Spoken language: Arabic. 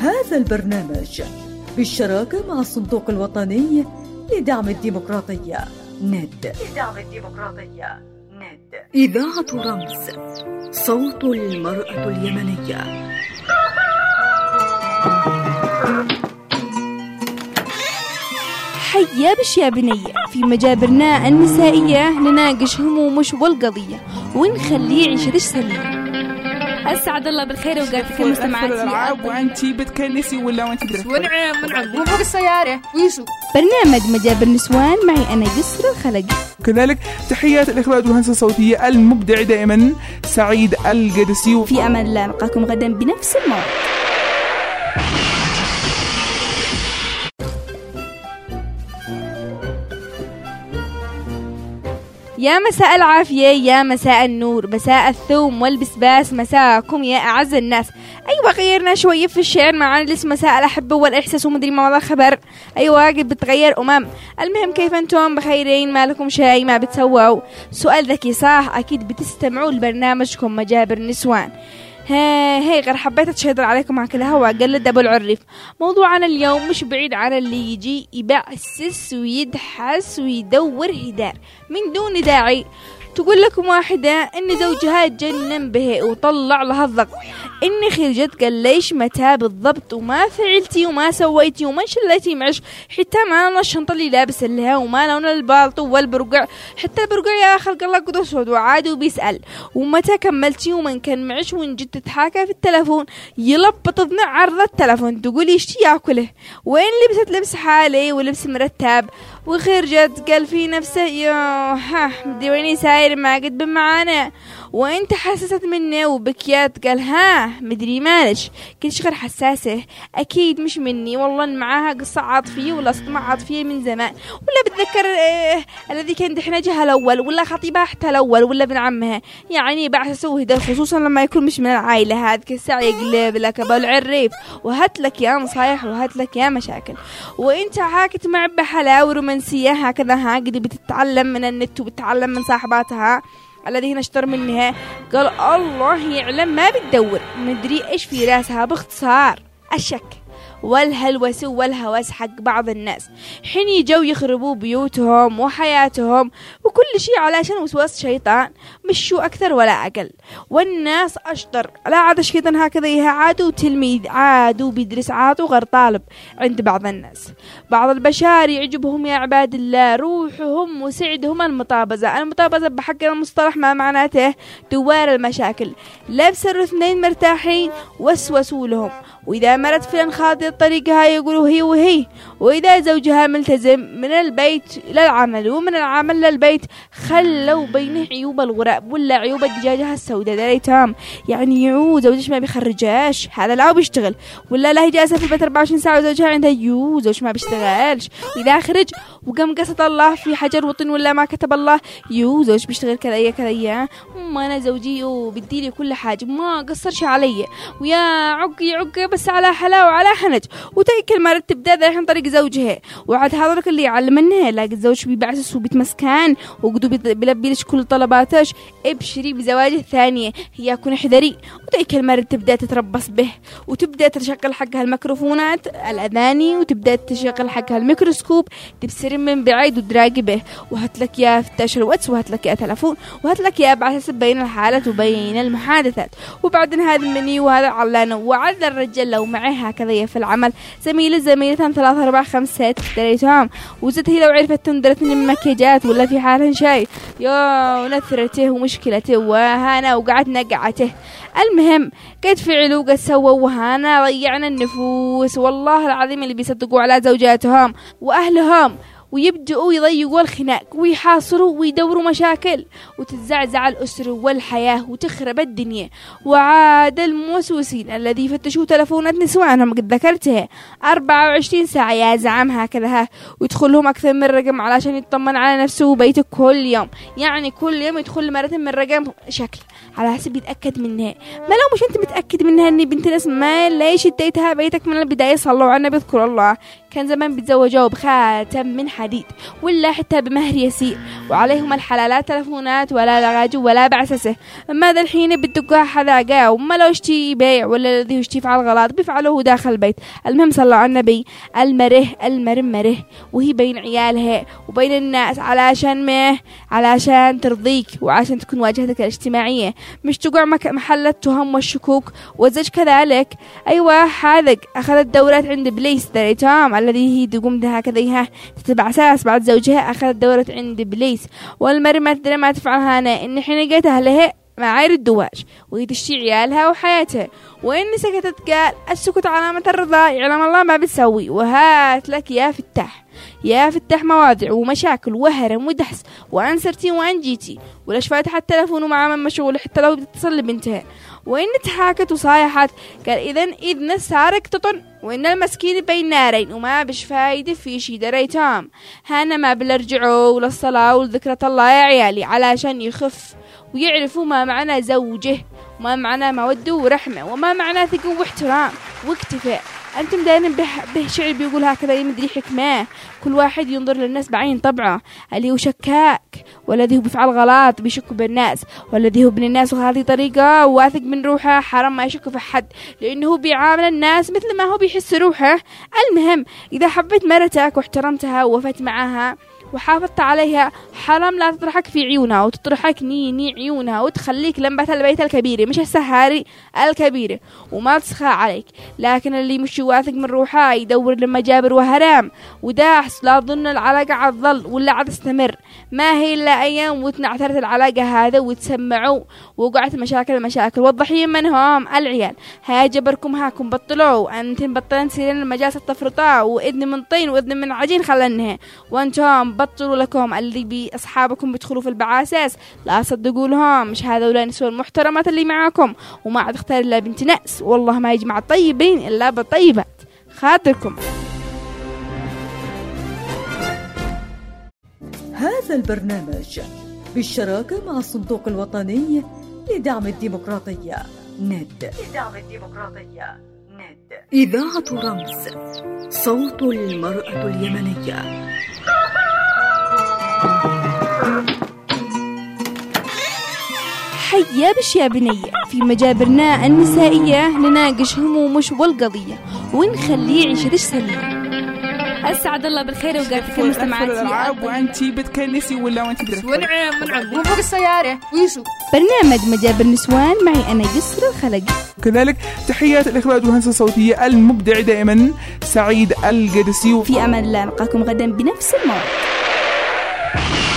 هذا البرنامج بالشراكة مع الصندوق الوطني لدعم الديمقراطية ند. إذاعة رمز، صوت المرأة اليمنية. حيا بش يا بنية، في مجابرنا النسائية نناقش همومش والقضية ونخليه عيشتش سليمة. أسعد الله بالخير وقاتك المستمعات. وأنتي بتكنسي ولا وأنتي بتكنسي؟ ونعم وفوق السيارة ويسو. برنامج مجابر نسوان معي أنا يسرا الخلقي. كذلك تحيات الإخراج والهندسة الصوتية المبدع دائما سعيد القدسي. في أمان الله، نلقاكم غدا بنفس الموعد. يا مساء العافية، يا مساء النور، مساء الثوم والبسباس، مساءكم يا أعز الناس. أيوة غيرنا شوية في الشعر معانا لسه مساء الأحبة والإحساس ومدري ما والله خبر. أيوة قد بتغير المهم كيف أنتم؟ بخيرين؟ ما لكم شيء ما بتسووا؟ سؤال ذكي صح، أكيد بتستمعوا لبرنامجكم مجابر نسوان. هي غير حبيت أتشهدر عليكم مع كل هوا قلد أبو العريف. موضوعنا اليوم مش بعيد عن اللي يجي يبعسس ويدحس ويدور هدار من دون داعي. تقول لكم واحدة إن زوجها تجنن به وطلع لها الضغط، إني خرجت قال ليش متى بالضبط وما فعلتي وما سويتي وما شلتي معش، حتى ما لون الشنطة اللي لابس لها وما لون البالطو والبرقع، حتى البرقع يا خلق الله قد أسود وعاد وبيسأل ومتى كملتي ومن كان معش، وإن جد تتحاكى في التلفون يلبط ضمن عرض التلفون تقولي اشتي ياكله، وين لبست لبس حالي ولبس مرتب وخرجت قال في نفسه يا مدري وين ساير ما قد بمعانا، وانت حسست مني وبكيات قال مدري مالش، كل شغل حساسه اكيد مش مني والله معاها قصة عاطفية ولا صدمة عاطفية من زمان، ولا بتذكر الذي كان دحنجها الاول ولا خطيبها حتى الاول ولا ابن عمها، يعني بعد سوي ده خصوصا لما يكون مش من العائلة. هذا كالساعة يقلب لك ابو العريف وهات لك يا نصايح وهات لك يا مشاكل، وانت عاكت مع بحلاوة رومانسية هكذا هاقدي بتتعلم من النت وبتتعلم من صاحباتها الذي نشتر منها. قال الله يعلم ما بتدور مدري ايش في راسها، باختصار الشك والهلوس والهوس حق بعض الناس حين يجوا يخربوا بيوتهم وحياتهم وكل شيء علشان وسواس شيطان، مش شو أكثر ولا أقل. والناس أشطر، لا عاد شيطان هكذا عادوا تلميذ عادوا بيدرس عادوا غير طالب عند بعض الناس. بعض البشر يعجبهم يا عباد الله روحهم وسعدهم المطابزة بحق المصطلح ما معناته دوار المشاكل، لبس الاثنين مرتاحين وسوسوا لهم، وإذا مرت فلان خاطئ الطريقة هاي يقولوا هي وهي، وإذا زوجها ملتزم من البيت للعمل ومن العمل للبيت خلوا بينه عيوب الغراب ولا عيوب الدجاجة السوداء دريتهم، يعني يعود زوجش ما بيخرجاش هذا لا بيشتغل، ولا لا هي جالسة في البيت 24 ساعة وزوجها عندها زوج ما بيشتغلش، وإذا خرج وقام قصد الله في حجر وطن ولا ما كتب الله زوج بيشتغل كذا ما أنا زوجي وبديلي كل حاجة ما قصرش علي، ويا عقي بس على حلاوة وعلى حنج، وتأكل المرة تبدأ ذا طريق زوجها، وعد هذولك اللي يعلمنها لاقي الزوج بيبعسس وبيتمسكان وقدو بيلبيلش كل طلباتش، ابشري بزواج الثانية هي كون احذري، وتأكل المرة تبدأ تتربص به وتبدأ تشغل حقها الميكروفونات الأذاني وتبدأ تشغل حقها الميكروسكوب تبصر من بعيد وتراقي به، وهتلك يا فتاش الواتس وهتلك يا تلفون وهتلك يا بعسس بين الحالات وبين المحادثات، وبعدين هذا مني وهذا علانه، وعد الرجال لو معه هكذا في العمل زميلة 3 4 5 6 دريتهم، وزت هي لو عرفت تندرتني من مكياجات ولا في حالها شيء يا نثرته ومشكلته وهانا وقعد نقعته. المهم قد فعلوا قد سووا وهانا ضيعنا النفوس والله العظيم اللي بيصدقوا على زوجاتهم وأهلهم ويبدأوا يضيقوا الخناق ويحاصروا ويدوروا مشاكل وتتزعزع الأسر والحياة وتخرب الدنيا. وعاد الموسوسين الذي يفتشوا تلفونات نسوانهم قد ذكرتها 24 ساعة يا زعم هكذا ويدخلهم أكثر من رقم علشان يطمن على نفسه وبيته كل يوم، يعني كل يوم يدخل مرة من رقم شكل على حسب يتأكد منها. ما لو مش أنت متأكد منها أني بنت ناس ما ليش اديتها بيتك من البداية؟ صلوا على النبي اذكر الله، كان زمان بيتزوجوا بخاتم من حديد حديد ولا حتى بمهر يسير، وعليهم الحلال لا تلفونات ولا لغاج ولا بعسسه. ماذا الحين بدقها حذاقة، وما لو اشتي بيع ولا الذي يشتي يفعل غلط بيفعله داخل البيت. المهم صلى على النبي، المره وهي بين عيالها وبين الناس علشان ترضيك وعشان تكون واجهتك الاجتماعية، مش تقع محل التهم والشكوك. والزوج كذلك، أيوة حاذق أخذت دورات عند بليس دريتهم الذي هي تقوم هكذا تتبع أساس بعد زوجها أخذت دورة عند بليس. والمرة ما تدري ما تفعل هنا إن حين جت أهلها معايير الدواج وهي تشتي عيالها وحياتها، وإن سكتت قال السكوت علامة الرضا، يعلم الله ما بتسوي. وهات لك يا فتح مواضع ومشاكل وهرم ودحس وأنسرتي وأنجيتي ولش فاتحة التلفون ومع من مشغول حتى لو بتتصل بنتها، وإن تحاكت وصايحت قال إذن السارق تطن وإن المسكين بين نارين وما بش فايدة في شي دريتام. هانا ما بلرجعوا للصلاة والذكرة الله يا عيالي علشان يخف ويعرفوا ما معنى زوجه وما معنى مودة ورحمة وما معنى ثقة واحترام واكتفاء. أنتم دائما به شعر بيقول هكذا يمدري حكمة، كل واحد ينظر للناس بعين طبعه، اللي هو شكاك والذي هو بيفعل غلط بيشك بالناس، والذي هو ابن الناس وهذه طريقة واثق من روحه حرام ما يشك في حد لأنه بيعامل الناس مثل ما هو بيحس روحه. المهم إذا حبيت مرتك واحترمتها ووفت معها وحافظت عليها حرام لا تطرحك في عيونها وتطرحك ني عيونها وتخليك لمبة البيت الكبيرة مش السهاري الكبيرة وما تسخى عليك. لكن اللي مش واثق من روحه يدور لما جابر وهرام وداحس لا ظن العلاقة عتظل ولا عتستمر، ما هي إلا أيام وتنعثرت العلاقة هذا وتسمعوا وقعت مشاكل. والضحية منهم العيال. ها جبركم هاكم بطلوا أنتم بطلن سيرين المجالس التفرطاء وإذن من طين وإذن من عجين خلنها، وأنتم بطلوا لكم اللي بأصحابكم بيدخلوا في البعاساس لا صدقوا لهم، مش هذا ولا نسوى المحترمات اللي معاكم وما عاد اختار إلا بنت نأس، والله ما يجمع الطيبين إلا بالطيبات. خاطركم. هذا البرنامج بالشراكة مع الصندوق الوطني لدعم الديمقراطية ند. إذاعة رمز، صوت المرأة اليمنية. حيا بش يا بنية في مجابرنا النسائية نناقش همومش والقضية ونخليه يعيش سليم. أسعد الله بالخير وقاتك المستمعات. وأنتي بتكنسي ولا وأنتي ونعم وفوق السيارة ويشو برنامج مجابر نسوان معي أنا يسر الخلق. كذلك تحيات الإخراج والهندسة الصوتية المبدع دائما سعيد القدسي. في أمان الله، نلقاكم غدا بنفس الموعد.